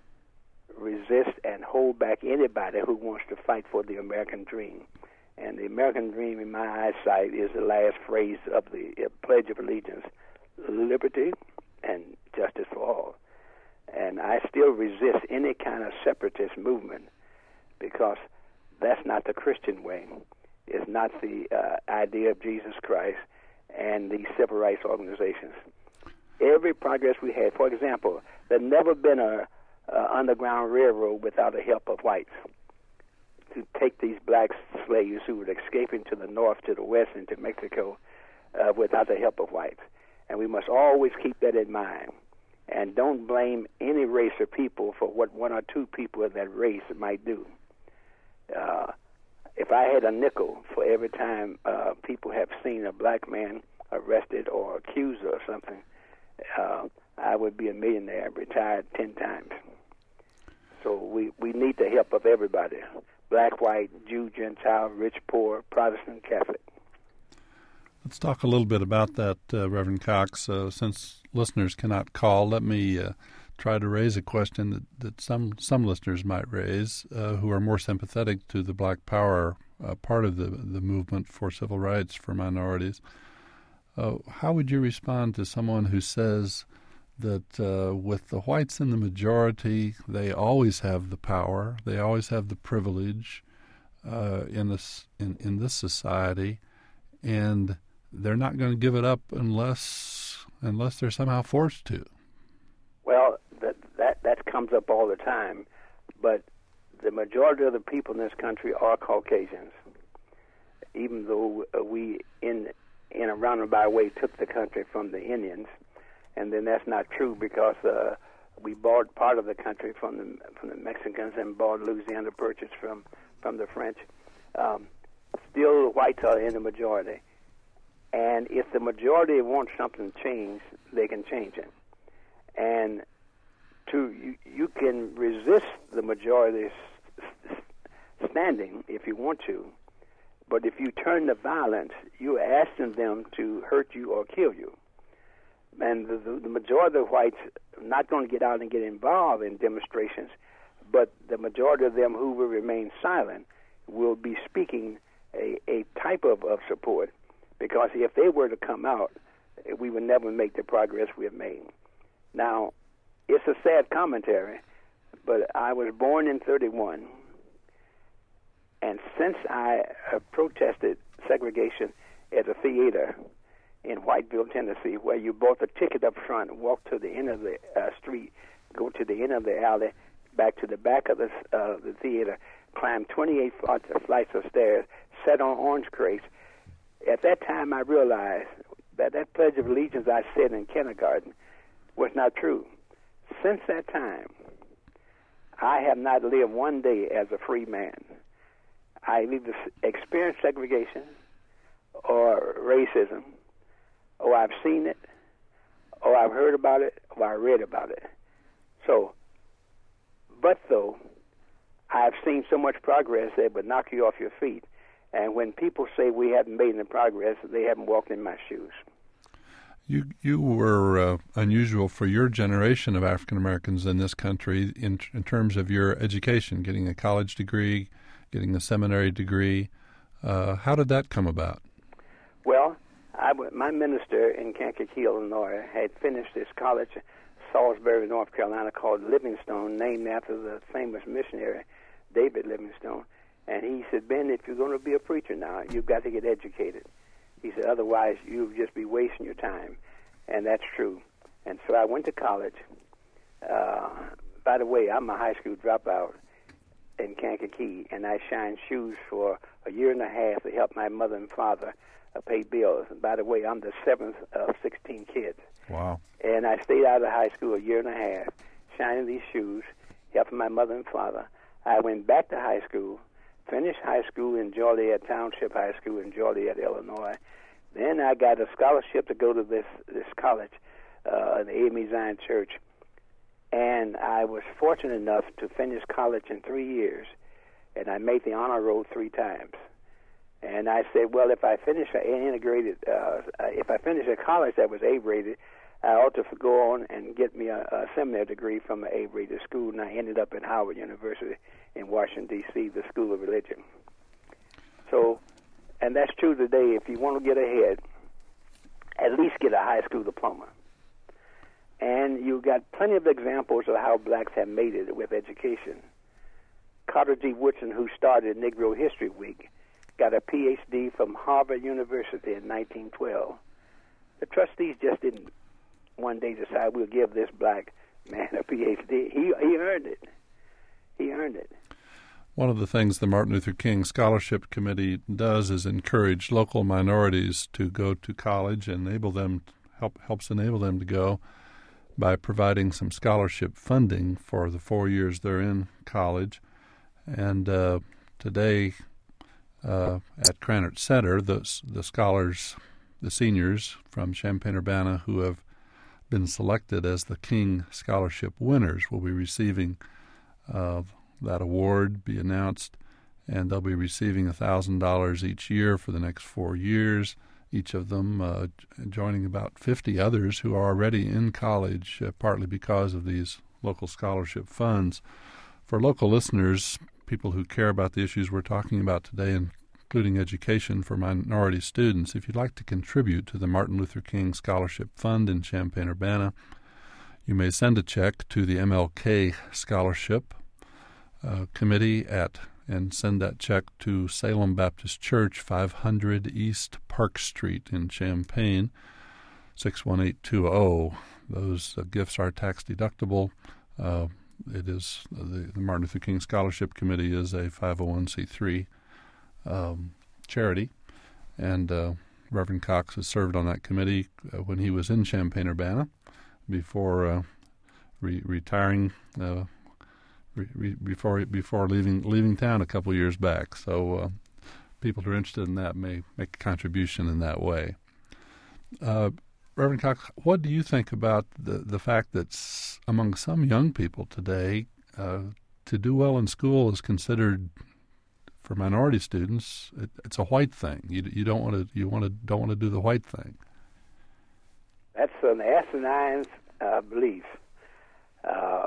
resist and hold back anybody who wants to fight for the American dream. And the American dream, in my eyesight, is the last phrase of the Pledge of Allegiance: liberty and justice for all. And I still resist any kind of separatist movement, because that's not the Christian way. It's not the uh, idea of Jesus Christ and the civil rights organizations. Every progress we had, for example, there's never been a, a underground railroad without the help of whites to take these black slaves who were escaping to the north, to the west, and to Mexico uh, without the help of whites. And we must always keep that in mind. and don't blame any race or people for what one or two people of that race might do. Uh, if I had a nickel for every time uh, people have seen a black man arrested or accused of something, uh, I would be a millionaire, retired ten times. So we, we need the help of everybody, black, white, Jew, Gentile, rich, poor, Protestant, Catholic. Let's talk a little bit about that, uh, Reverend Cox. Uh, since listeners cannot call, let me uh, try to raise a question that, that some, some listeners might raise uh, who are more sympathetic to the Black Power uh, part of the, the movement for civil rights for minorities. Uh, how would you respond to someone who says that uh, with the whites in the majority, they always have the power, they always have the privilege uh, in this in, in this society, and they're not going to give it up unless unless they're somehow forced to? Well, that that that comes up all the time, but the majority of the people in this country are Caucasians. Even though uh, we in in a roundabout way took the country from the Indians, and then that's not true because uh, we bought part of the country from the from the Mexicans and bought Louisiana Purchase from from the French. Um, still, the whites are in the majority. And if the majority wants something changed, they can change it. And to you, you can resist the majority's standing if you want to, but if you turn to violence, you're asking them to hurt you or kill you. And the, the, the majority of whites are not going to get out and get involved in demonstrations, but the majority of them who will remain silent will be speaking a, a type of, of support. Because if they were to come out, we would never make the progress we have made. Now, it's a sad commentary, but I was born in thirty-one, and since I uh, protested segregation at a theater in Whiteville, Tennessee, where you bought a ticket up front, walk to the end of the uh, street, go to the end of the alley, back to the back of the, uh, the theater, climb twenty-eight flights of stairs, sat on orange crates. At that time, I realized that that Pledge of Allegiance I said in kindergarten was not true. Since that time, I have not lived one day as a free man. I've either experienced segregation or racism, or I've seen it, or I've heard about it, or I read about it. So, but though, I've seen so much progress that it would knock you off your feet. And when people say we haven't made any progress, they haven't walked in my shoes. You you were uh, unusual for your generation of African Americans in this country in, in terms of your education, getting a college degree, getting a seminary degree. Uh, how did that come about? Well, I, my minister in Kankakee, Illinois, had finished his college in Salisbury, North Carolina, called Livingstone, named after the famous missionary David Livingstone. And he said, Ben, if you're going to be a preacher now, you've got to get educated. He said, otherwise you'll just be wasting your time. And that's true. And so I went to college. Uh, by the way, I'm a high school dropout in Kankakee, and I shined shoes for a year and a half to help my mother and father uh, pay bills. And by the way, I'm the seventh of sixteen kids. Wow. And I stayed out of high school a year and a half, shining these shoes, helping my mother and father. I went back to high school, finished high school in Joliet Township High School in Joliet, Illinois. Then I got a scholarship to go to this, this college, uh, the A M E Zion Church. And I was fortunate enough to finish college in three years, and I made the honor roll three times. And I said, well, if I finish an integrated, uh, if I finish a college that was A-rated, I ought to go on and get me a, a seminary degree from an A-rated school, and I ended up at Howard University in Washington, D C, the School of Religion. So, and that's true today. If you want to get ahead, at least get a high school diploma. And you've got plenty of examples of how blacks have made it with education. Carter G. Woodson, who started Negro History Week, got a P H D from Harvard University in nineteen twelve. The trustees just didn't one day decide we'll give this black man a P H D. He, he earned it. He earned it. One of the things the Martin Luther King Scholarship Committee does is encourage local minorities to go to college and enable them, help helps enable them to go. by providing some scholarship funding for the four years they're in college. And uh, today uh, at Krannert Center, the, the scholars, the seniors from Champaign-Urbana who have been selected as the King Scholarship winners will be receiving uh, that award, be announced, and they'll be receiving one thousand dollars each year for the next four years, each of them uh, joining about fifty others who are already in college, uh, partly because of these local scholarship funds. For local listeners, people who care about the issues we're talking about today, including education for minority students, if you'd like to contribute to the Martin Luther King Scholarship Fund in Champaign-Urbana, you may send a check to the M L K Scholarship uh, Committee at and send that check to Salem Baptist Church, five hundred East Park Street in Champaign, six one eight two zero. Those uh, gifts are tax deductible. Uh, it is uh, the, the Martin Luther King Scholarship Committee is a five oh one c three um, charity, and uh, Reverend Cox has served on that committee uh, when he was in Champaign-Urbana before uh, re- retiring. Uh, Re, re, before before leaving leaving town a couple years back. So uh, people who are interested in that may make a contribution in that way. Uh, Reverend Cox, what do you think about the, the fact that s- among some young people today, uh, to do well in school is considered, for minority students, it, it's a white thing. You you don't want to you want to don't want to do the white thing. That's an asinine uh, belief. Uh,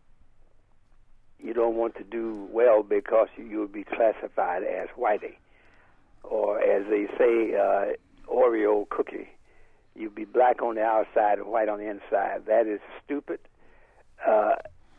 You don't want to do well because you, you will be classified as whitey, or as they say, uh, Oreo cookie. You'll be black on the outside and white on the inside. That is stupid. Uh,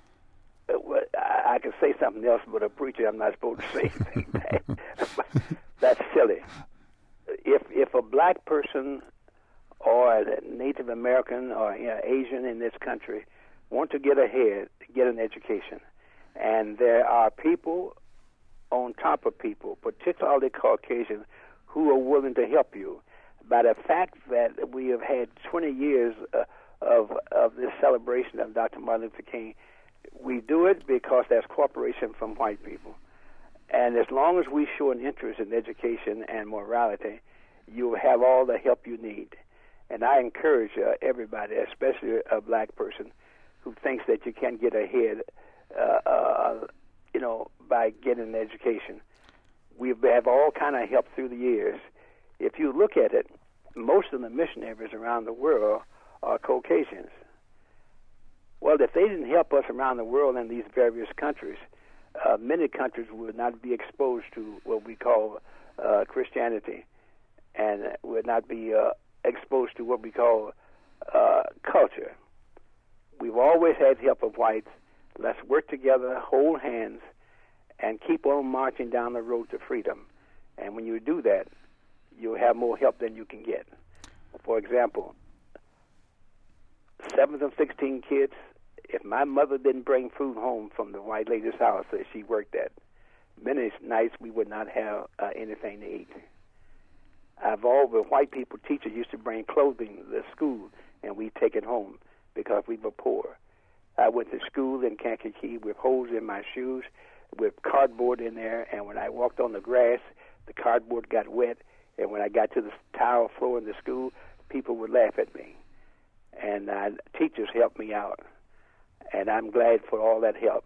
I, I can say something else, but a preacher, I'm not supposed to say anything back. That's silly. If if a black person or a Native American or you know, Asian in this country want to get ahead, get an education, and there are people on top of people, particularly Caucasians, who are willing to help you. By the fact that we have had twenty years uh, of of this celebration of Doctor Martin Luther King, we do it because there's cooperation from white people. And as long as we show an interest in education and morality, you'll have all the help you need. And I encourage uh, everybody, especially a black person, who thinks that you can get ahead Uh, uh, you know, by getting an education. We have all kind of help through the years. If you look at it, most of the missionaries around the world are Caucasians. Well, if they didn't help us around the world in these various countries, uh, many countries would not be exposed to what we call uh, Christianity, and would not be uh, exposed to what we call uh, culture. We've always had help of whites. Let's work together, hold hands, and keep on marching down the road to freedom. And when you do that, you'll have more help than you can get. For example, seventh and sixteen kids, if my mother didn't bring food home from the white lady's house that she worked at, many nights we would not have uh, anything to eat. I've always, white people, teachers used to bring clothing to school, and we take it home because we were poor. I went to school in Kankakee with holes in my shoes, with cardboard in there, and when I walked on the grass, the cardboard got wet, and when I got to the tile floor in the school, people would laugh at me. And uh, teachers helped me out, and I'm glad for all that help.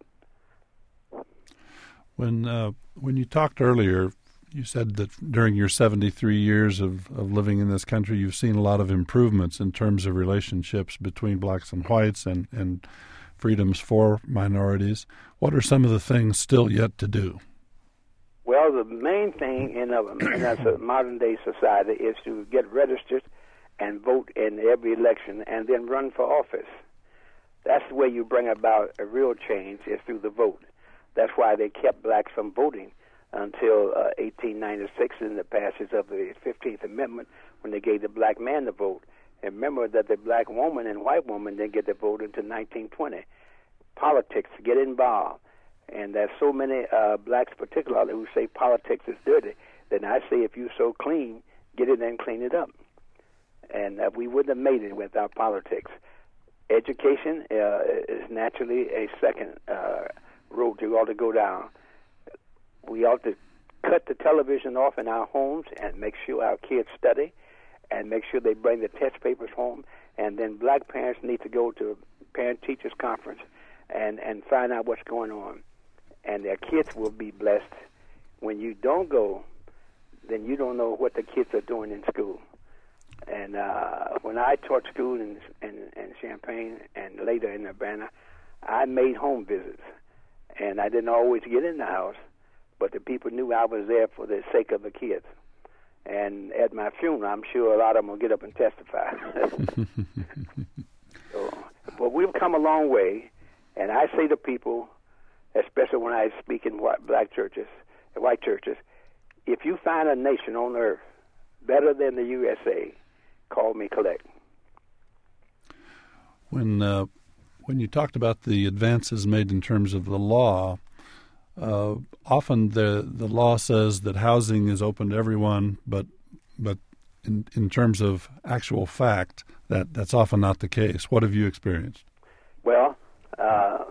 When uh, when you talked earlier, you said that during your seventy-three years of, of living in this country, you've seen a lot of improvements in terms of relationships between blacks and whites and, and freedoms for minorities. What are some of the things still yet to do? Well, the main thing in a, in a modern-day society is to get registered and vote in every election and then run for office. That's the way you bring about a real change, is through the vote. That's why they kept blacks from voting until uh, eighteen ninety-six in the passage of the fifteenth Amendment, when they gave the black man the vote. And remember that the black woman and white woman didn't get the vote until nineteen twenty. Politics, get involved. And there's so many uh, blacks particularly who say politics is dirty. Then I say, if you're so clean, get in there and clean it up. And uh, we wouldn't have made it without politics. education uh, is naturally a second uh, road you ought to go down. We ought to cut the television off in our homes and make sure our kids study and make sure they bring the test papers home. And then black parents need to go to parent-teachers conference and, and find out what's going on. And their kids will be blessed. When you don't go, then you don't know what the kids are doing in school. And uh, when I taught school in, in, in Champaign and later in Urbana, I made home visits. And I didn't always get in the house, but the people knew I was there for the sake of the kids. And at my funeral, I'm sure a lot of them will get up and testify. so, but we've come a long way, and I say to people, especially when I speak in white, black churches, white churches, if you find a nation on earth better than the U S A, call me collect. When uh, when you talked about the advances made in terms of the law, uh, often the the law says that housing is open to everyone, but but in in terms of actual fact, that, that's often not the case. What have you experienced? Well, uh,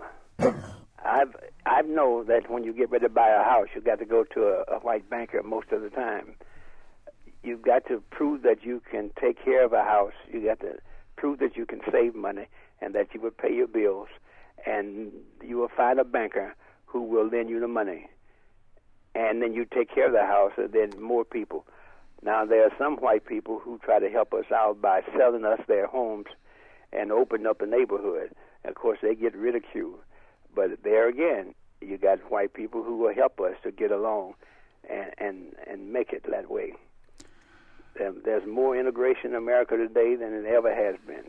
I've I know that when you get ready to buy a house, you got to go to a, a white banker most of the time. You've got to prove that you can take care of a house. You got to prove that you can save money and that you will pay your bills, and you will find a banker who will lend you the money. And then you take care of the house, and then more people. Now, there are some white people who try to help us out by selling us their homes and opening up the neighborhood. Of course, they get ridiculed. But there again, you got white people who will help us to get along and, and, and make it that way. There's more integration in America today than it ever has been,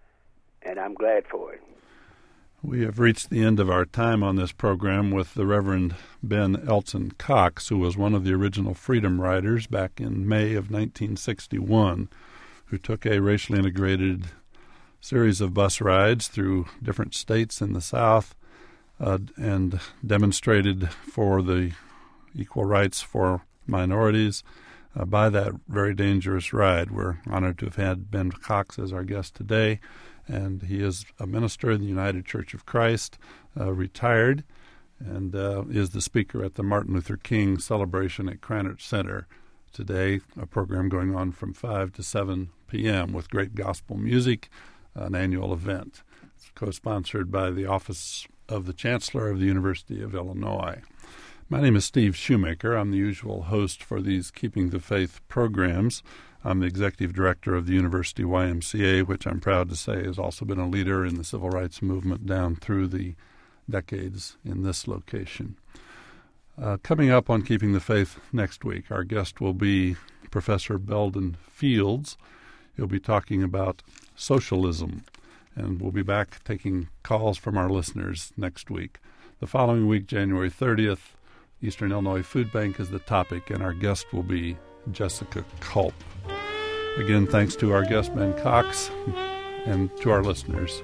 and I'm glad for it. We have reached the end of our time on this program with the Reverend Ben Elson Cox, who was one of the original Freedom Riders back in May of nineteen sixty-one, who took a racially integrated series of bus rides through different states in the South uh, and demonstrated for the equal rights for minorities. Uh, by that very dangerous ride. We're honored to have had Ben Cox as our guest today, and he is a minister in the United Church of Christ, uh, retired, and uh, is the speaker at the Martin Luther King celebration at Cranach Center today, a program going on from five to seven p.m. with great gospel music, an annual event. It's co-sponsored by the Office of the Chancellor of the University of Illinois. My name is Steve Shoemaker. I'm the usual host for these Keeping the Faith programs. I'm the executive director of the University Y M C A, which I'm proud to say has also been a leader in the civil rights movement down through the decades in this location. Uh, coming up on Keeping the Faith next week, our guest will be Professor Belden Fields. He'll be talking about socialism, and we'll be back taking calls from our listeners next week. The following week, January thirtieth, Eastern Illinois Food Bank is the topic, and our guest will be Jessica Culp. Again, thanks to our guest, Ben Cox, and to our listeners.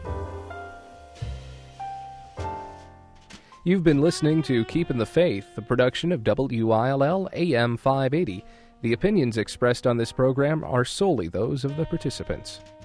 You've been listening to Keeping the Faith, a production of W I L L A M five eighty. The opinions expressed on this program are solely those of the participants.